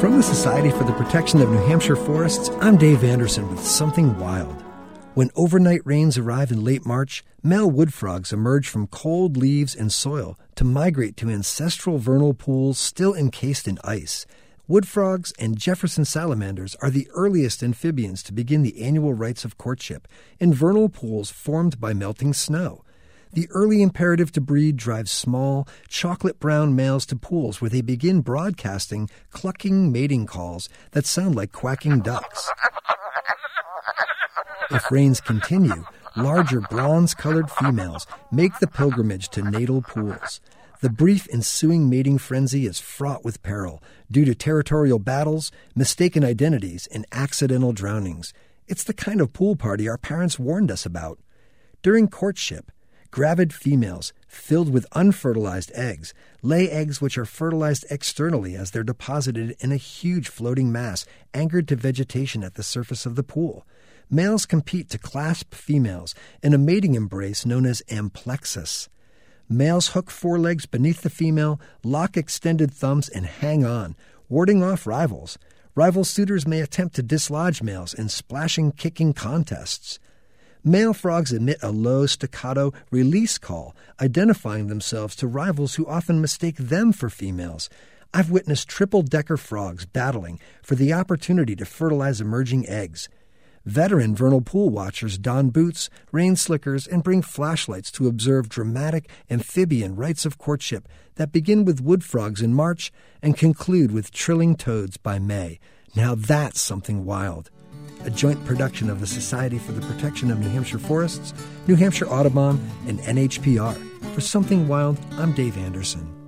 From the Society for the Protection of New Hampshire Forests, I'm Dave Anderson with Something Wild. When overnight rains arrive in late March, male wood frogs emerge from cold leaves and soil to migrate to ancestral vernal pools still encased in ice. Wood frogs and Jefferson salamanders are the earliest amphibians to begin the annual rites of courtship in vernal pools formed by melting snow. The early imperative to breed drives small, chocolate-brown males to pools where they begin broadcasting clucking mating calls that sound like quacking ducks. If rains continue, larger bronze-colored females make the pilgrimage to natal pools. The brief ensuing mating frenzy is fraught with peril due to territorial battles, mistaken identities, and accidental drownings. It's the kind of pool party our parents warned us about. During courtship, gravid females, filled with unfertilized eggs, lay eggs which are fertilized externally as they're deposited in a huge floating mass anchored to vegetation at the surface of the pool. Males compete to clasp females in a mating embrace known as amplexus. Males hook forelegs beneath the female, lock extended thumbs, and hang on, warding off rivals. Rival suitors may attempt to dislodge males in splashing, kicking contests. Male frogs emit a low staccato release call, identifying themselves to rivals who often mistake them for females. I've witnessed triple-decker frogs battling for the opportunity to fertilize emerging eggs. Veteran vernal pool watchers don boots, rain slickers, and bring flashlights to observe dramatic amphibian rites of courtship that begin with wood frogs in March and conclude with trilling toads by May. Now that's something wild. A joint production of the Society for the Protection of New Hampshire Forests, New Hampshire Audubon, and NHPR. For Something Wild, I'm Dave Anderson.